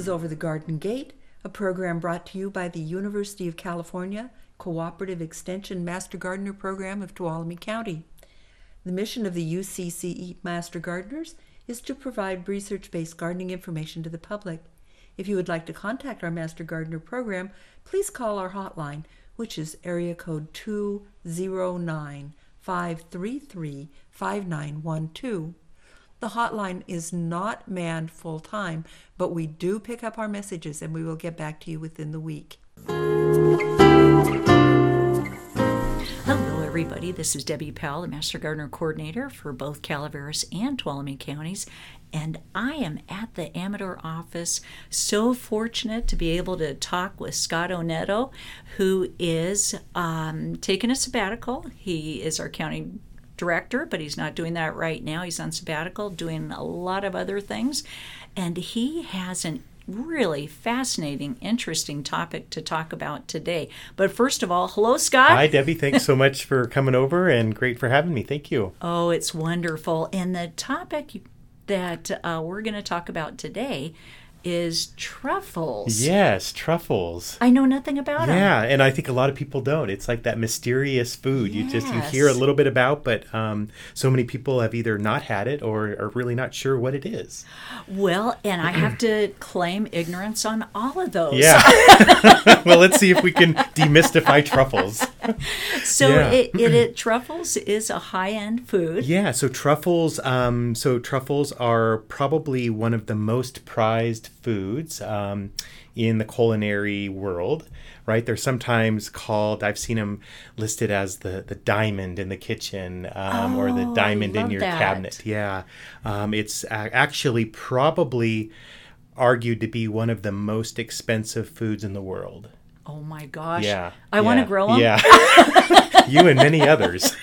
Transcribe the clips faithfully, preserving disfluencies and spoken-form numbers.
is Over the Garden Gate, a program brought to you by the University of California Cooperative Extension Master Gardener Program of Tuolumne County. The mission of the U C C E Master Gardeners is to provide research-based gardening information to the public. If you would like to contact our Master Gardener program, please call our hotline, which is area code two zero nine, five three three, five nine one two. The hotline is not manned full-time, but we do pick up our messages and we will get back to you within the week. Hello, everybody. This is Debbie Powell, the Master Gardener Coordinator for both Calaveras and Tuolumne counties, and I am at the Amador office, so fortunate to be able to talk with Scott Oneto, who is um, taking a sabbatical. He is our county director, but he's not doing that right now. He's on sabbatical, doing a lot of other things, and he has an really fascinating, interesting topic to talk about today. But first of all, hello, Scott. Hi, Debbie. Thanks so much for coming over, and great for having me. Thank you. Oh, it's wonderful. And the topic that uh, we're going to talk about today is truffles. Yes, truffles. I know nothing about them. Yeah, and I think a lot of people don't. It's like that mysterious food. Yes. You just you hear a little bit about, but um, so many people have either not had it or are really not sure what it is. Well, and I have to claim ignorance on all of those. Yeah. Well, let's see if we can demystify truffles. So Yeah. it, it, it truffles is a high-end food. Yeah, so truffles. Um, so truffles are probably one of the most prized foods um, in the culinary world, right? They're sometimes called, I've seen them listed as the, the diamond in the kitchen um, Oh, or the diamond I in love your that. cabinet. Yeah, um, it's a- actually probably argued to be one of the most expensive foods in the world. Oh my gosh. Yeah. I want to yeah, grow them. Yeah. You and many others.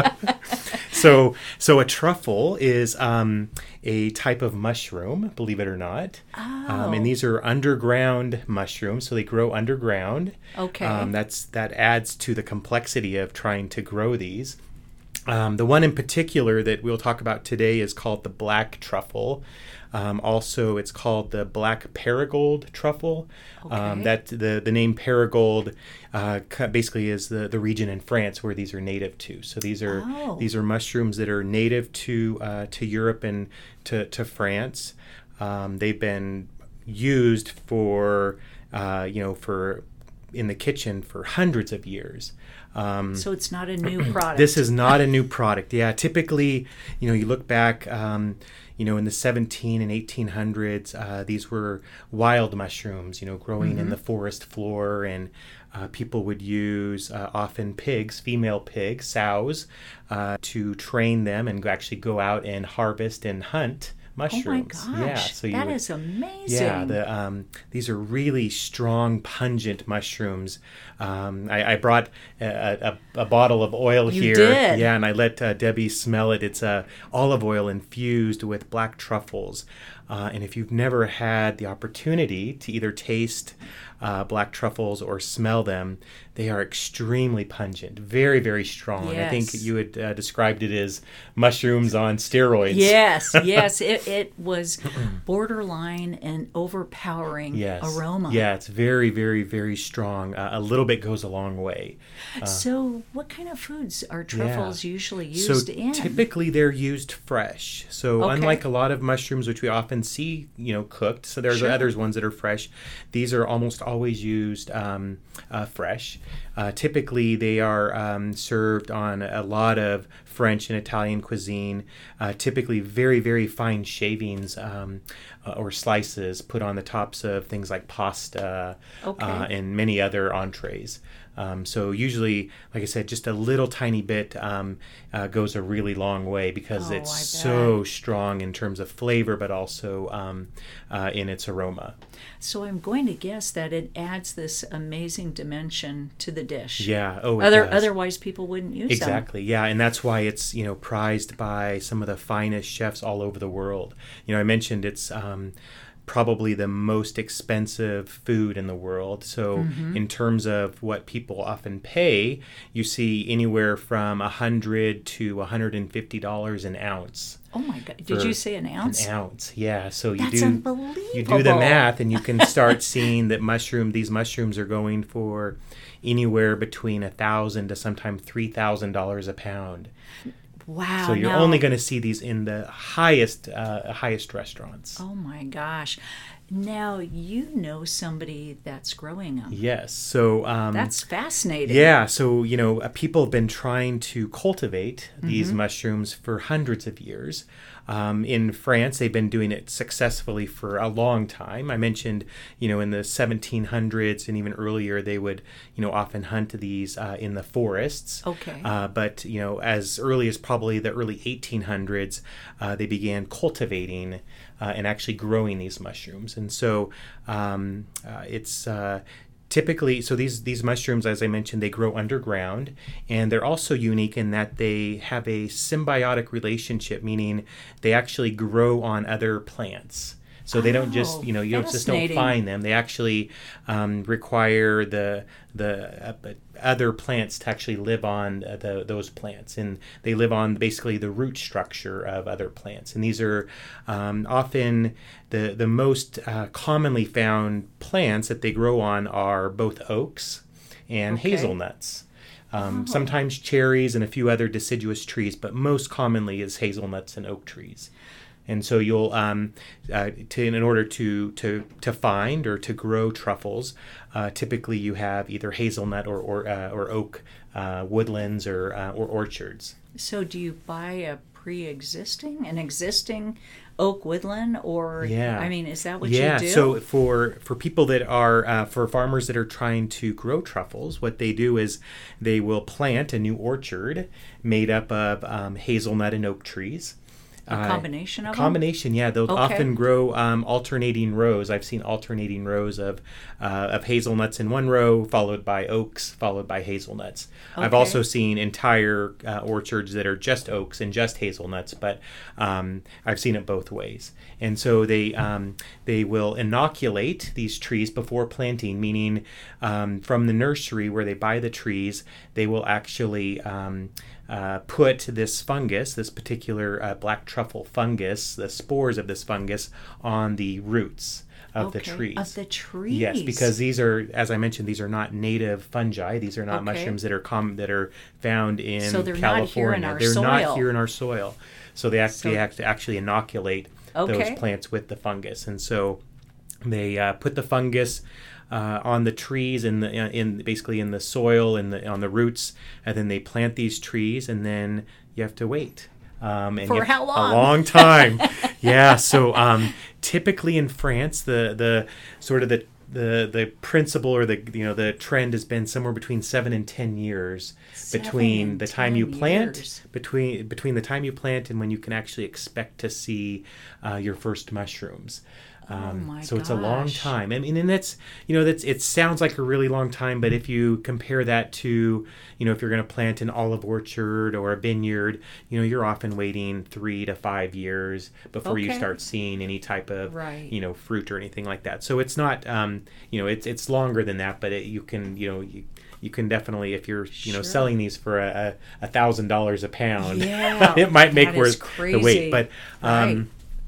So, so a truffle is um, a type of mushroom, believe it or not. Oh. Um, and these are underground mushrooms, so they grow underground. Okay. Um, that's that adds to the complexity of trying to grow these. Um, the one in particular that we'll talk about today is called the black truffle. Um, also, it's called the black Paragold truffle. Okay. Um, that the the name Paragold uh, ca- basically is the, the region in France where these are native to. So these are Oh. these are mushrooms that are native to uh, to Europe and to to France. Um, they've been used for uh, you know for in the kitchen for hundreds of years. Um, So it's not a new product. this is not a new product. Yeah, typically, you know, you look back, um, you know, in the seventeen and eighteen hundreds, uh, these were wild mushrooms, you know, growing Mm-hmm. in the forest floor, and uh, people would use uh, often pigs, female pigs, sows, uh, to train them and actually go out and harvest and hunt mushrooms. Oh my gosh. Yeah, so you that would, is amazing. yeah, the, um, these are really strong, pungent mushrooms. Um, I, I brought a, a, a bottle of oil You here. did. Yeah, and I let uh, Debbie smell it. It's uh, olive oil infused with black truffles. Uh, and if you've never had the opportunity to either taste uh, black truffles or smell them, they are extremely pungent, very, very strong. I think Yes. you had uh, described it as mushrooms on steroids. Yes, yes. It, it was borderline and overpowering Yes. aroma. Yeah, it's very, very, very strong. Uh, a little bit goes a long way. So what kind of foods are truffles Yeah. usually used so in? typically they're used fresh. So Okay. unlike a lot of mushrooms which we often see, you know, cooked, so there's Sure. others ones that are fresh. These are almost always used um, uh, fresh. Uh, typically they are um, served on a lot of French and Italian cuisine. Uh, typically very, very fine shavings um, uh, or slices put on the tops of things like pasta Okay. uh, and many other entrees. Um, so usually, like I said, just a little tiny bit um, uh, goes a really long way because Oh, it's I so strong in terms of flavor, but also um, uh, in its aroma. So I'm going to guess that it adds this amazing dimension to the dish. Yeah. Oh, it Other, does. otherwise, people wouldn't use them. Exactly. Yeah, and that's why it's you know prized by some of the finest chefs all over the world. You know, I mentioned it's. Um, probably the most expensive food in the world. So Mm-hmm. in terms of what people often pay, you see anywhere from one hundred to one hundred fifty dollars an ounce. Oh my God! Did you say an ounce? An ounce, yeah. So you That's do unbelievable. you do the math, and you can start seeing that mushroom. These mushrooms are going for anywhere between a thousand to sometimes three thousand dollars a pound. Wow! So you're now, only going to see these in the highest uh, highest restaurants. Oh my gosh! Now you know somebody that's growing them. Yes. So um, that's fascinating. Yeah. So you know, uh, people have been trying to cultivate these Mm-hmm. mushrooms for hundreds of years. Um, in France, they've been doing it successfully for a long time. I mentioned, you know, in the seventeen hundreds and even earlier, they would, you know, often hunt these uh, in the forests. Okay. Uh, but, you know, as early as probably the early eighteen hundreds, uh, they began cultivating uh, and actually growing these mushrooms. And so um, uh, it's... Uh, Typically, so these these mushrooms, as I mentioned, they grow underground, and they're also unique in that they have a symbiotic relationship, meaning they actually grow on other plants. So they don't just, Oh, you know, you don't just don't fascinating. find them. They actually um, require the the uh, other plants to actually live on uh, the, those plants, and they live on basically the root structure of other plants. And these are um, often the the most uh, commonly found plants that they grow on are both oaks and Okay. hazelnuts. Um, Oh. Sometimes cherries and a few other deciduous trees, but most commonly is hazelnuts and oak trees. And so you'll, um, uh, to, in order to, to, to find or to grow truffles, uh, typically you have either hazelnut or or, uh, or oak uh, woodlands or uh, or orchards. So do you buy a pre-existing, an existing oak woodland, or Yeah. I mean, is that what yeah. you do? So for for people that are uh, for farmers that are trying to grow truffles, what they do is they will plant a new orchard made up of um, hazelnut and oak trees. A combination of them? Combination, yeah. They'll Okay. often grow um, alternating rows. I've seen alternating rows of uh, of hazelnuts in one row, followed by oaks, followed by hazelnuts. I've Okay. also seen entire uh, orchards that are just oaks and just hazelnuts, but um, I've seen it both ways. And so they um, they will inoculate these trees before planting, meaning um, from the nursery where they buy the trees, they will actually um, uh, put this fungus, this particular uh, black truffle fungus, the spores of this fungus, on the roots of the Okay, trees. Of the trees. Yes, because these are, as I mentioned, these are not native fungi. These are not Okay. mushrooms that are com- that are found in So they're not California. here in our they're soil. not here in our soil. So they actually So- have to actually inoculate Okay. those plants with the fungus, and so they uh, put the fungus uh, on the trees in the in basically in the soil and the on the roots, and then they plant these trees, and then you have to wait. Um, and For you have- how long? A long time. Yeah. So um, typically in France, the the sort of the the the principle or the you know the trend has been somewhere between seven and ten years Seven between and the time ten you plant years. between between the time you plant and when you can actually expect to see uh, your first mushrooms. Um, my so it's a long gosh. time. I mean, and that's, you know, that's, it sounds like a really long time, but if you compare that to, you know, if you're going to plant an olive orchard or a vineyard, you know, you're often waiting three to five years before you Okay. start seeing any type of, Right. you know, fruit or anything like that. So it's not, um, you know, it's, it's longer than that, but it, you can, you know, you, you can definitely, if you're, you know, Sure. selling these for a a thousand dollars a pound, Yeah, it might make that is worth the wait. crazy. But um, Right.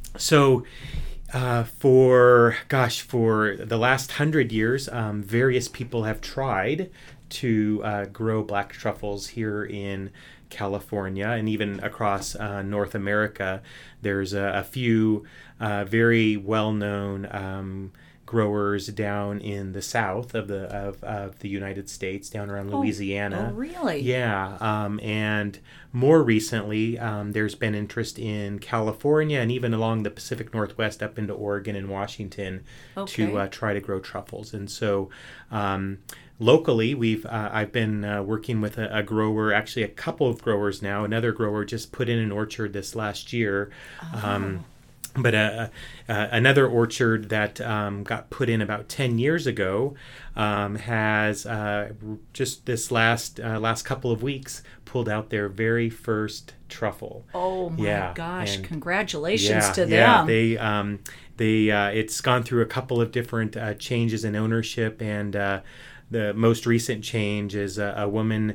so uh, for gosh, for the last hundred years, um, various people have tried to uh, grow black truffles here in California and even across uh, North America. There's a, a few uh, very well-known um, growers down in the south of the of, of the United States, down around Louisiana. Oh, really? Yeah, um, and more recently, um, there's been interest in California and even along the Pacific Northwest up into Oregon and Washington Okay. to uh, try to grow truffles. And so, um, locally, we've uh, I've been uh, working with a, a grower, actually a couple of growers now. Another grower just put in an orchard this last year. Um, But uh, uh, another orchard that um, got put in about ten years ago um, has uh, just this last uh, last couple of weeks pulled out their very first truffle. Oh my Yeah, gosh! and- Congratulations yeah, to them. Yeah, they um, they uh, it's gone through a couple of different uh, changes in ownership, and uh, the most recent change is a, a woman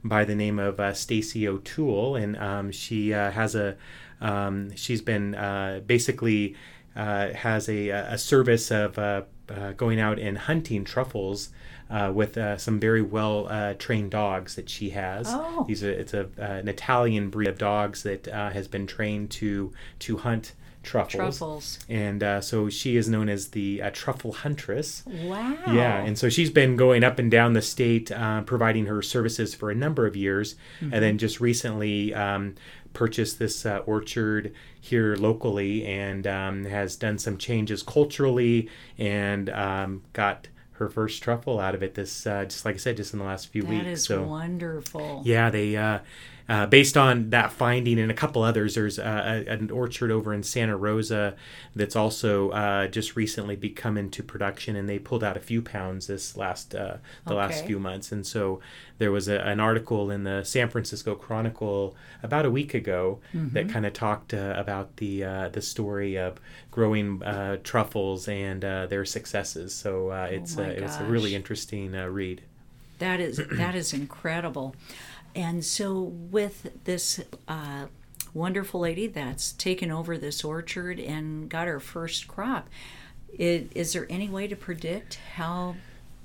by the name of uh, Stacy O'Toole, and um, she uh, has a um, she's been uh, basically uh, has a, a service of uh, uh, going out and hunting truffles uh, with uh, some very well uh, trained dogs that she has. Oh. These are it's a uh, an Italian breed of dogs that uh, has been trained to to hunt truffles. Truffles. And uh, so she is known as the uh, truffle huntress. Wow. Yeah, and so she's been going up and down the state uh, providing her services for a number of years, mm-hmm. and then just recently um, purchased this uh, orchard here locally, and um, has done some changes culturally, and um, got her first truffle out of it. This, uh, just like I said, just in the last few that weeks. That is so, wonderful. Yeah, they. Uh, Uh, based on that finding and a couple others, there's uh, a, an orchard over in Santa Rosa that's also uh, just recently be come into production, and they pulled out a few pounds this last uh, the okay. last few months. And so there was a, an article in the San Francisco Chronicle about a week ago mm-hmm. that kind of talked uh, about the uh, the story of growing uh, truffles and uh, their successes. So uh, it's oh uh, it's a really interesting uh, read. That is that is incredible. And so with this uh, wonderful lady that's taken over this orchard and got her first crop, it, is there any way to predict how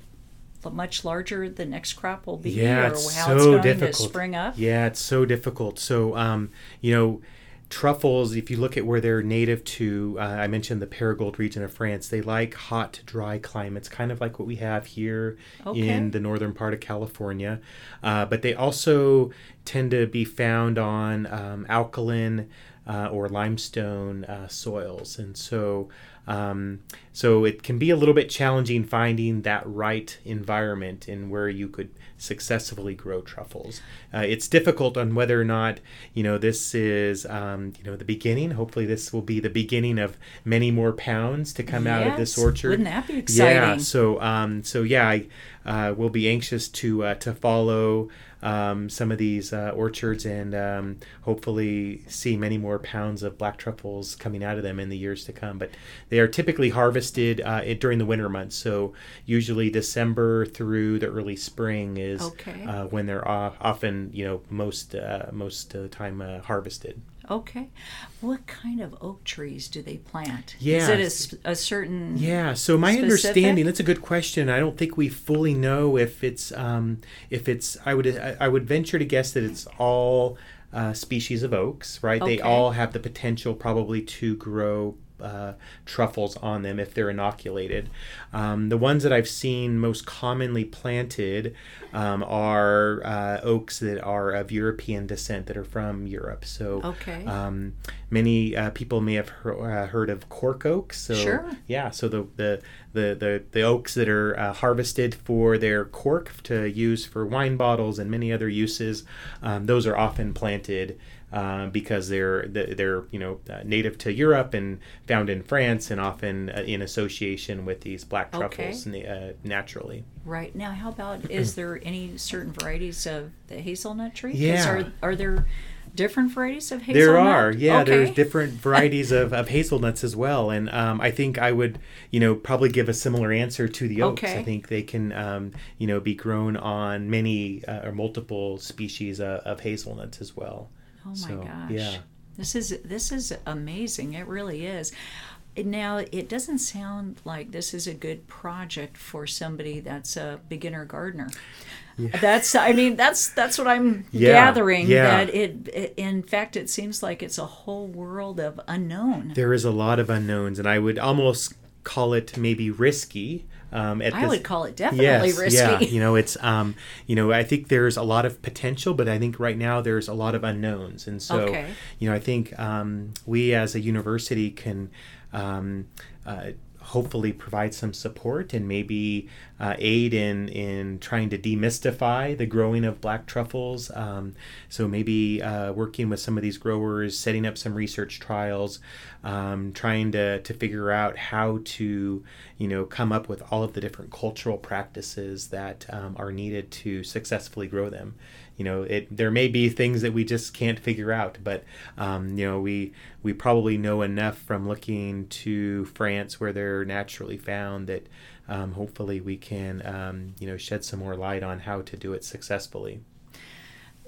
much larger the next crop will be, yeah, or it's how so it's going difficult. to spring up? Yeah, it's so difficult. So, um, you know, truffles, if you look at where they're native to, uh, I mentioned the Périgord region of France, they like hot, dry climates, kind of like what we have here okay. in the northern part of California. Uh, but they also tend to be found on um, alkaline uh, or limestone uh, soils. And so um, so it can be a little bit challenging finding that right environment in where you could successfully grow truffles. Uh, it's difficult on whether or not, you know, this is, um, you know, the beginning. Hopefully this will be the beginning of many more pounds to come yes. out of this orchard. Wouldn't that be exciting? Yeah. So, um, so yeah, I uh, will be anxious to uh, to follow um, some of these uh, orchards and um, hopefully see many more pounds of black truffles coming out of them in the years to come. But they are typically harvested uh, during the winter months. So usually December through the early spring is okay. uh, when they're off, often, you know, most uh, most of the time uh, harvested. Okay. What kind of oak trees do they plant? Yeah. Is it a, a certain Yeah, so my specific? understanding, that's a good question. I don't think we fully know if it's um if it's I would I would venture to guess that it's all uh, species of oaks, right? Okay. They all have the potential probably to grow Uh, truffles on them if they're inoculated. Um, the ones that I've seen most commonly planted um, are uh, oaks that are of European descent, that are from Europe. So okay. um, many uh, people may have he- uh, heard of cork oaks. So, sure. Yeah. So the the the the, the oaks that are uh, harvested for their cork to use for wine bottles and many other uses, um, those are often planted. Uh, because they're they're you know uh, native to Europe and found in France and often uh, in association with these black truffles okay. uh, naturally. Right. Now, how about, is there any certain varieties of the hazelnut tree? 'Cause Yeah. Are, are there different varieties of hazelnut? There are, yeah. Okay. There's different varieties of, of hazelnuts as well, and um, I think I would, you know, probably give a similar answer to the oaks. Okay. I think they can, um, you know, be grown on many uh, or multiple species uh, of hazelnuts as well. Oh my so, gosh. Yeah. This is this is amazing. It really is. Now, it doesn't sound like this is a good project for somebody that's a beginner gardener. Yeah. That's I mean that's that's what I'm yeah. gathering yeah. that it, it in fact it seems like it's a whole world of unknown. There is a lot of unknowns, and I would almost call it maybe risky. Um, at I this, would call it definitely yes, risky. Yeah, you know, it's um, you know, I think there's a lot of potential, but I think right now there's a lot of unknowns, and so okay. you know, I think um, we as a university can um, uh, hopefully provide some support and maybe uh, aid in in trying to demystify the growing of black truffles. Um, so maybe uh, working with some of these growers, setting up some research trials, um, trying to to figure out how to, you know, come up with all of the different cultural practices that um, are needed to successfully grow them. You know, it there may be things that we just can't figure out, but um, you know, we we probably know enough from looking to France where they're naturally found that um, hopefully we can um, you know, shed some more light on how to do it successfully.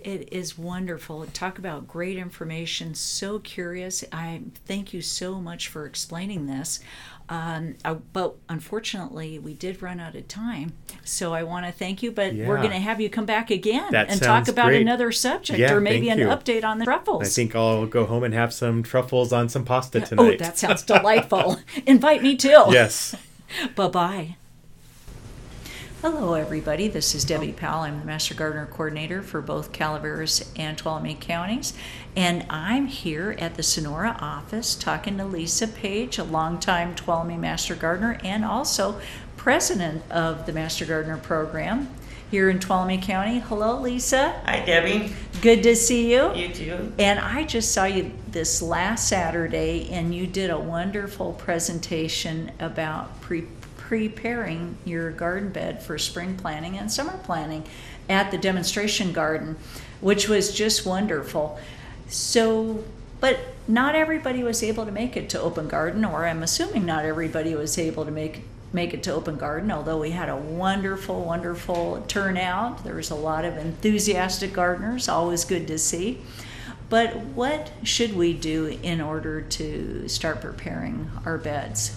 It is wonderful. Talk about great information. So curious. I thank you so much for explaining this. Um, I, but unfortunately, we did run out of time. So I want to thank you. But Yeah. we're going to have you come back again That and sounds talk about great. another subject, Yeah, or maybe thank an you. update on the truffles. I think I'll go home and have some truffles on some pasta Oh, tonight. that sounds delightful. Invite me too. Yes. Bye-bye. Hello, everybody. This is Debbie Powell. I'm the Master Gardener Coordinator for both Calaveras and Tuolumne counties. And I'm here at the Sonora office talking to Lisa Page, a longtime Tuolumne Master Gardener and also president of the Master Gardener program here in Tuolumne County. Hello, Lisa. Hi, Debbie. Good to see you. You too. And I just saw you this last Saturday, and you did a wonderful presentation about pre- preparing your garden bed for spring planting and summer planting at the demonstration garden, which was just wonderful. So, but not everybody was able to make it to Open Garden, or I'm assuming not everybody was able to make make it to Open Garden, although we had a wonderful, wonderful turnout. There was a lot of enthusiastic gardeners, always good to see. But what should we do in order to start preparing our beds?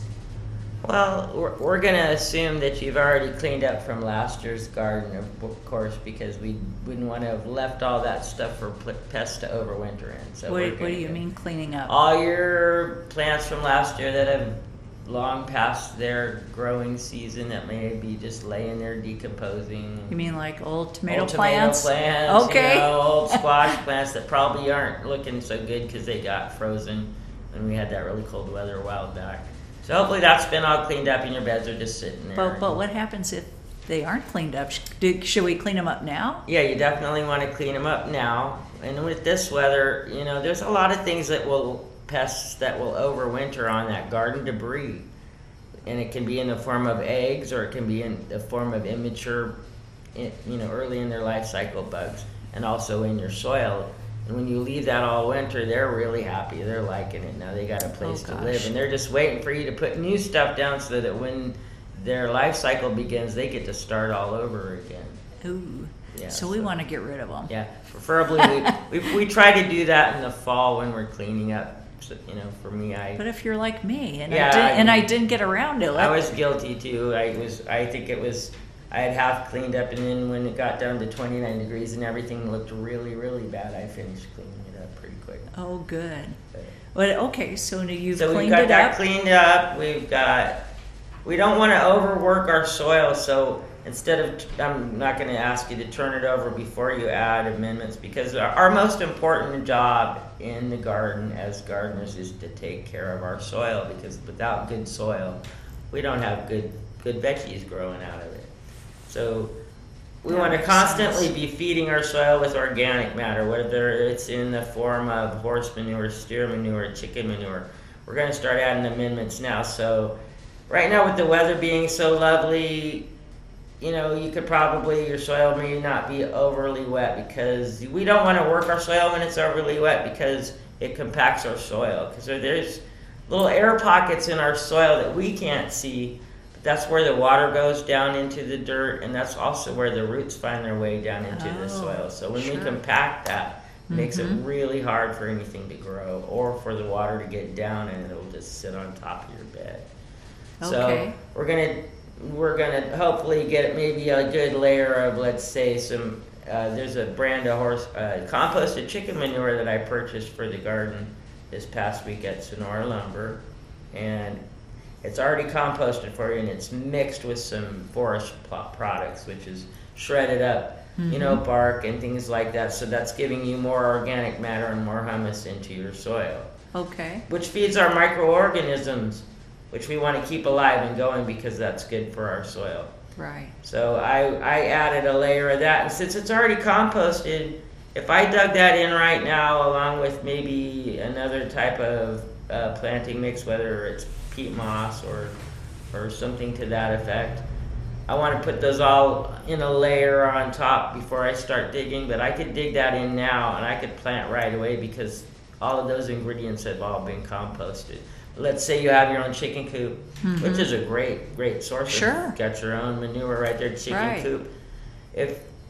Well, we're, we're going to assume that you've already cleaned up from last year's garden, of course, because we wouldn't want to have left all that stuff for pl- pests to overwinter in. So What, we're what gonna do you get mean cleaning up? All your plants from last year that have long past their growing season, that may be just laying there decomposing. You mean like old tomato old plants? Tomato plants, Okay. you know, old squash plants that probably aren't looking so good because they got frozen when we had that really cold weather a while back. So hopefully that's been all cleaned up and your beds are just sitting there. But, but what happens if they aren't cleaned up? Sh- do- Should we clean them up now? Yeah, you definitely want to clean them up now. And with this weather, you know, there's a lot of things that will, pests that will overwinter on that garden debris. And it can be in the form of eggs, or it can be in the form of immature, you know, early in their life cycle bugs, and also in your soil. And when you leave that all winter, they're really happy. They're liking it now. They got a place Oh, to gosh. live, and they're just waiting for you to put new stuff down so that when their life cycle begins, they get to start all over again. Ooh. Yeah, so we so- want to get rid of them. Yeah, preferably we, we we try to do that in the fall when we're cleaning up. So, you know, for me, I But if you're like me and Yeah, I did, I- and I didn't get around to it, I was guilty too. I was I think it was I had half cleaned up, and then when it got down to twenty-nine degrees and everything looked really really bad, I finished cleaning it up pretty quick. oh, good. But- Well, okay, so now you've So we've cleaned got it that up. cleaned up. We've got. We don't want to overwork our soil, so instead of, I'm not going to ask you to turn it over before you add amendments, because our, our most important job in the garden as gardeners is to take care of our soil, because without good soil, we don't have good good veggies growing out of it. So we That want to makes constantly sense. be feeding our soil with organic matter, whether it's in the form of horse manure, steer manure, chicken manure. We're going to start adding amendments now. So right now, with the weather being so lovely, you know, you could probably, your soil may not be overly wet, because we don't want to work our soil when it's overly wet, because it compacts our soil. Because there's little air pockets in our soil that we can't see, but that's where the water goes down into the dirt, and that's also where the roots find their way down into Oh, the soil. So when sure. we compact that, it makes it Mhm. really hard for anything to grow, or for the water to get down and it'll just sit on top of your bed. Okay. So we're gonna we're gonna hopefully get maybe a good layer of, let's say, some. Uh, there's a brand of horse uh, composted chicken manure that I purchased for the garden this past week at Sonora Lumber, and it's already composted for you, and it's mixed with some forest pl- products, which is shredded up, you know, bark and things like that. So that's giving you more organic matter and more humus into your soil, Okay. which feeds our microorganisms, which we want to keep alive and going, because that's good for our soil. Right. So I, I added a layer of that, and since it's already composted, if I dug that in right now along with maybe another type of uh, planting mix, whether it's peat moss or or something to that effect, I want to put those all in a layer on top before I start digging. But I could dig that in now, and I could plant right away, because all of those ingredients have all been composted. Let's say you have your own chicken coop, Mm-hmm. which is a great, great source. Sure. Of, got your own manure right there, chicken Right. coop. If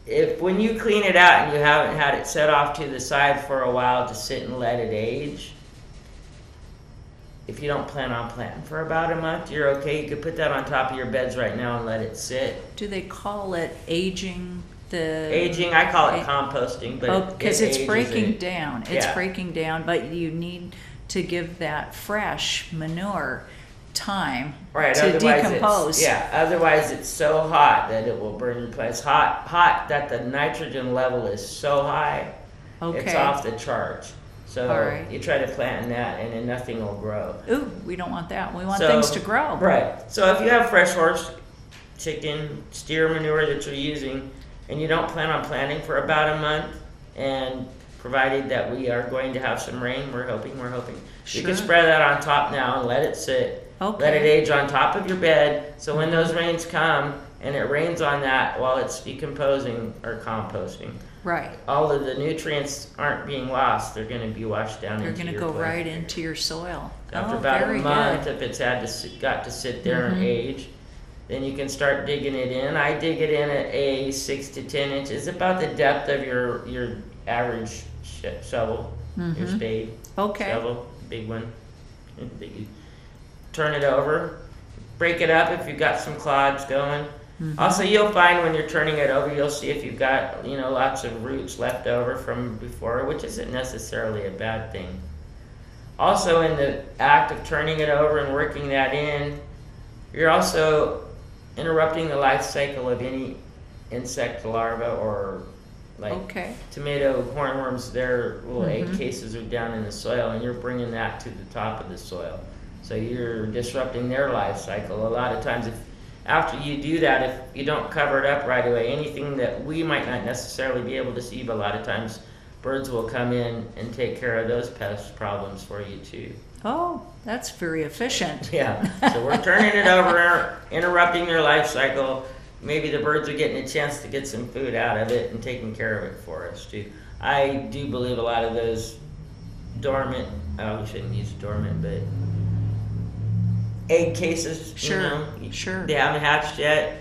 if when you clean it out and you haven't had it set off to the side for a while to sit and let it age, if you don't plan on planting for about a month, you're okay. You could put that on top of your beds right now and let it sit. Do they call it aging the... Aging, I call it A- composting, but Oh, it- because it it's ages breaking it. down. It's Yeah. breaking down, but you need to give that fresh manure time Right, to otherwise decompose. It's, yeah, otherwise it's so hot that it will burn your place. Hot, hot that the nitrogen level is so high, it's Okay. off the charts. So All right. you try to plant in that, and then nothing will grow. Ooh, we don't want that. We want So- things to grow. Right. So if you have fresh horse, chicken, steer manure that you're using, and you don't plan on planting for about a month, and provided that we are going to have some rain, we're hoping, we're hoping, you can Sure. spread that on top now and let it sit. Okay. Let it age on top of your bed, so when those rains come and it rains on that while it's decomposing or composting, Right. all of the nutrients aren't being lost. They're going to be washed down They're into going to your go plant. right into your soil. After Oh, about a very month, good. if it's had to sit, got to sit there and Mhm. age, then you can start digging it in. I dig it in at a six to ten inches, about the depth of your your average sh- shovel, your Mhm. spade Okay. shovel, big one. That you turn it over, break it up if you've got some clods going. Mhm. Also, you'll find when you're turning it over, you'll see if you've got, you know, lots of roots left over from before, which isn't necessarily a bad thing. Also, in the act of turning it over and working that in, you're also interrupting the life cycle of any insect larva or like Okay. tomato hornworms. Their little egg Mhm. cases are down in the soil, and you're bringing that to the top of the soil. So you're disrupting their life cycle. A lot of times, if after you do that, if you don't cover it up right away, anything that we might not necessarily be able to see, but a lot of times birds will come in and take care of those pest problems for you too. Oh, that's very efficient. Yeah, so we're turning it over, interrupting their life cycle. Maybe the birds are getting a chance to get some food out of it and taking care of it for us too. I do believe a lot of those dormant, oh, we shouldn't use dormant, but egg cases, Sure, you know, sure. they haven't hatched yet.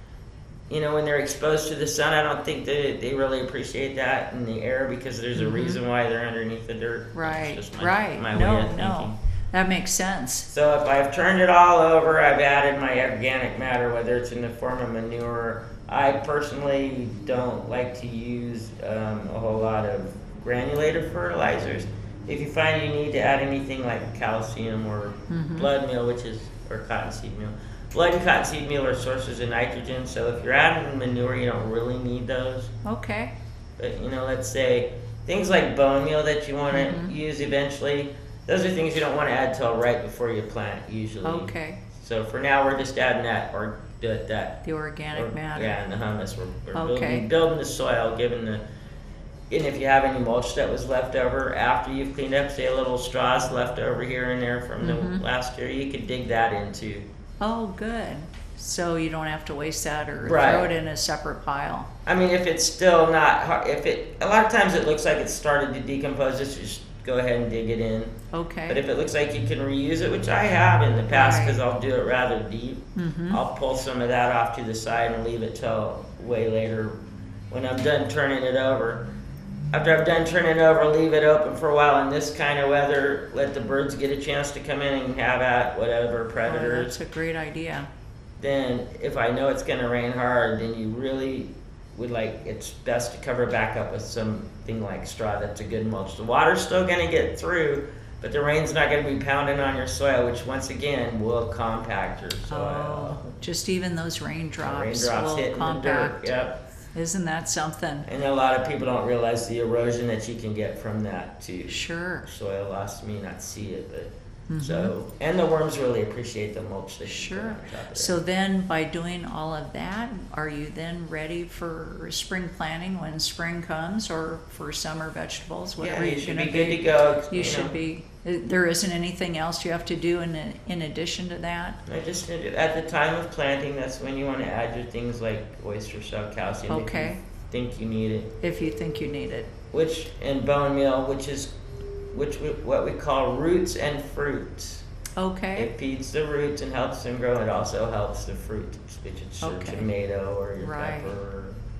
You know, when they're exposed to the sun, I don't think they, they really appreciate that in the air because there's a Mhm. reason why they're underneath the dirt. Right, It's just my, right. my way No, of thinking. no. That makes sense. So if I've turned it all over, I've added my organic matter, whether it's in the form of manure. I personally don't like to use um, a whole lot of granulated fertilizers. If you find you need to add anything like calcium or Mhm. blood meal, which is, or cottonseed meal, blood and cottonseed meal are sources of nitrogen. So if you're adding manure, you don't really need those. Okay. But you know, let's say things like bone meal that you want to Mhm. use eventually, those are things you don't want to add till right before you plant usually. Okay. So for now, we're just adding that or that. that The organic or- matter. Yeah, and the humus. We're, we're Okay. building, building the soil, giving the. And if you have any mulch that was left over after you've cleaned up, say a little straws left over here and there from Mhm. the last year, you could dig that into. Oh, good. So you don't have to waste that or Right. throw it in a separate pile. I mean, if it's still not, har- if it, a lot of times it looks like it's started to decompose, just, just go ahead and dig it in. Okay. But if it looks like you can reuse it, which I have in the past Right. because I'll do it rather deep, Mhm. I'll pull some of that off to the side and leave it till way later when I'm done turning it over. After I've done turning it over, leave it open for a while in this kind of weather, let the birds get a chance to come in and have at whatever Oh, predators. that's a great idea. Then if I know it's going to rain hard, then you really would like, it's best to cover back up with something like straw. That's a good mulch. The water's still going to get through, but the rain's not going to be pounding on your soil, which once again will compact your soil. Oh, just even those The raindrops, raindrops will hitting compact. the dirt. Yep. Isn't that something? And a lot of people don't realize the erosion that you can get from that too. Sure. Soil loss, me not see it, but Mhm. so, and the worms really appreciate the mulch that you put Sure. on top of So it. then, by doing all of that, are you then ready for spring planting when spring comes, or for summer vegetables, whatever Yeah, you you're should going be to good to go. You know. should be. There isn't anything else you have to do in in addition to that. I just at the time of planting, that's when you want to add your things like oyster shell, calcium. If Okay. you think you need it, If you think you need it. which and bone meal, which is which we, what we call roots and fruits. Okay. It feeds the roots and helps them grow. It also helps the fruit, which is your Okay. tomato or your Right. pepper or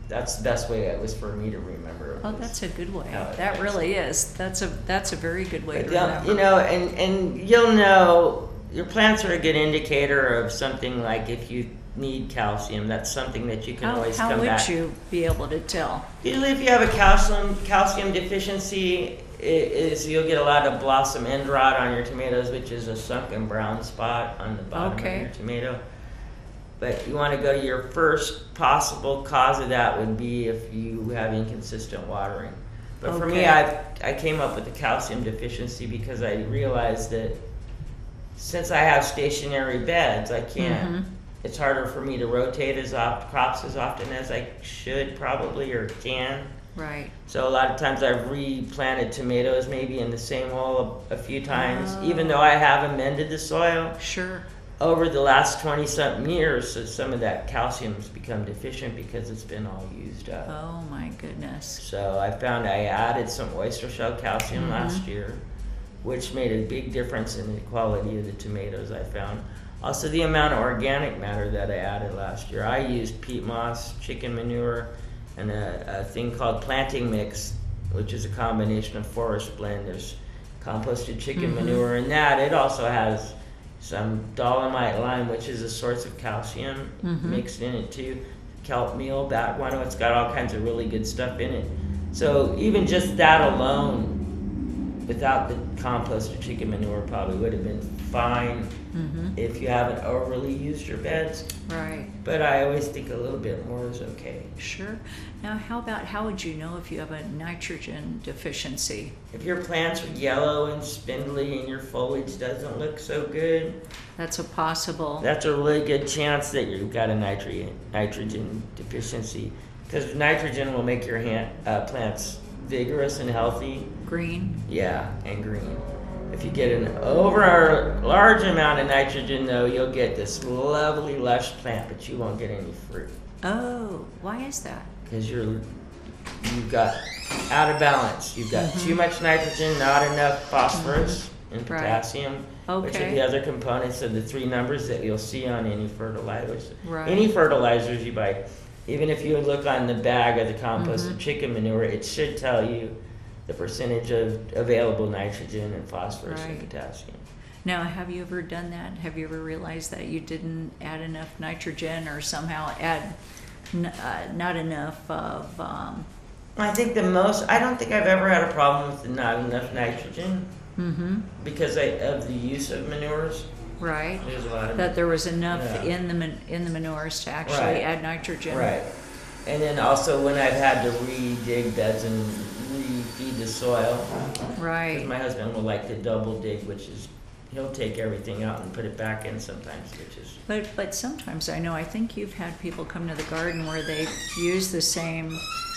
that's the best way it was for me to remember. It Oh, was that's a good way. how it That was. really is. That's a that's a very good way But to they'll- remember. you know, and, and you'll know, your plants are a good indicator of something like if you need calcium. That's something that you can how always how come would back. you be able to tell? Usually if you have a calcium calcium deficiency, i- is you'll get a lot of blossom end rot on your tomatoes, which is a sunken brown spot on the bottom Okay. of your tomato. But you want to go to your first possible cause of that would be if you have inconsistent watering. But for me, Okay. I I came up with the calcium deficiency because I realized that since I have stationary beds, I can't. Mhm. It's harder for me to rotate as op- crops as often as I should probably or can. Right. So a lot of times I've replanted tomatoes maybe in the same hole a, a few times, Oh. even though I have amended the soil. Sure. Over the last twenty something years, so some of that calcium's become deficient because it's been all used up. Oh my goodness. So I found I added some oyster shell calcium Mhm. last year, which made a big difference in the quality of the tomatoes I found. Also the amount of organic matter that I added last year. I used peat moss, chicken manure, and a, a thing called planting mix, which is a combination of forest blend. There's composted chicken Mhm. manure in that. It also has some dolomite lime, which is a source of calcium Mhm. mixed in it too. Kelp meal, bat guano, it's got all kinds of really good stuff in it. So even just that alone, without the composted chicken manure, probably would have been fine Mm-hmm. if you haven't overly used your beds. Right. But I always think a little bit more is okay. Sure. Now, how about how would you know if you have a nitrogen deficiency? If your plants are yellow and spindly and your foliage doesn't look so good, That's a possible. that's a really good chance that you've got a nitrogen nitrogen deficiency. Because nitrogen will make your hand, uh, plants vigorous and healthy. Green. Yeah, and green. If you get an over large amount of nitrogen, though, you'll get this lovely lush plant, but you won't get any fruit Oh, why is that? because you're you've got out of balance. You've got too much nitrogen, not enough phosphorus and Right. potassium, which are Okay. the other components of the three numbers that you'll see on any fertilizers. Right. Any fertilizers you buy, even if you look on the bag of the composted Mhm. chicken manure, it should tell you the percentage of available nitrogen and phosphorus and Right. potassium. Now, have you ever done that? Have you ever realized that you didn't add enough nitrogen or somehow add n- uh, not enough of, um, I think the most, I don't think I've ever had a problem with the not enough nitrogen mm-hmm, because I, of the use of manures. right? There's a lot of That there was enough Yeah. in the man- in the manures to actually Right. add nitrogen. Right. And then also when I've had to re-dig beds and re-feed the soil, because Right. my husband will like to double dig, which is, he'll take everything out and put it back in sometimes, which is, But but sometimes I know I think you've had people come to the garden where they use the same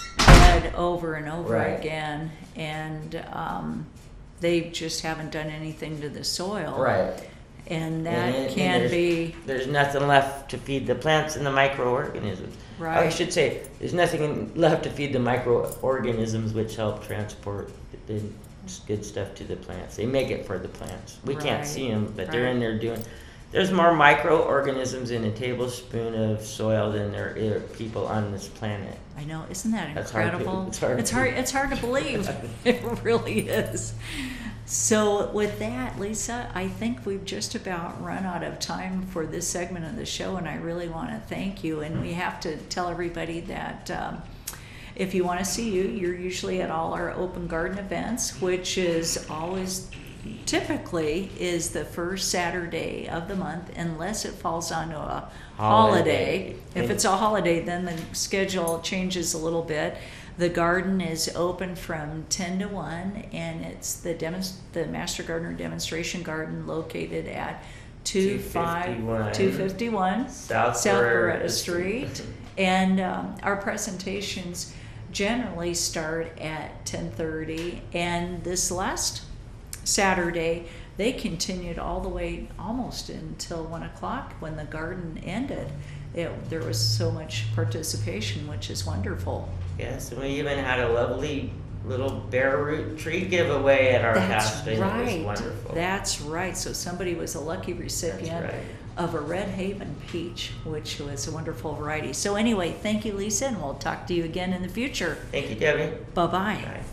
bed over and over Right. again, and um, they just haven't done anything to the soil. right. And that And- and can there's- be There's nothing left to feed the plants and the microorganisms. I right. should say, there's nothing left to feed the microorganisms which help transport the good stuff to the plants. They make it for the plants. We Right, can't see them, but they're right. in there doing. There's more microorganisms in a tablespoon of soil than there are people on this planet. I know, isn't that That's hard to- incredible? it's hard It's to- hard. It's hard to believe. It really is. So with that, Lisa, I think we've just about run out of time for this segment of the show, and I really want to thank you. And we have to tell everybody that um, if you want to see you, you're usually at all our open garden events, which is always typically is the first Saturday of the month, unless it falls onto a holiday. Holiday. If it's a holiday, then the schedule changes a little bit. The garden is open from ten to one, and it's the demonst- the Master Gardener Demonstration Garden located at two five two fifty-one South, South Beretta Beretta Street. And um, our presentations generally start at ten thirty, and this last Saturday they continued all the way almost until one o'clock when the garden ended. It, there was so much participation, which is wonderful. Yes, and we even had a lovely little bare root tree giveaway at our That's past, and right. it was wonderful. That's right. So somebody was a lucky recipient right. of a Red Haven peach, which was a wonderful variety. So anyway, thank you, Lisa, and we'll talk to you again in the future. Thank you, Debbie. Bye-bye. Bye.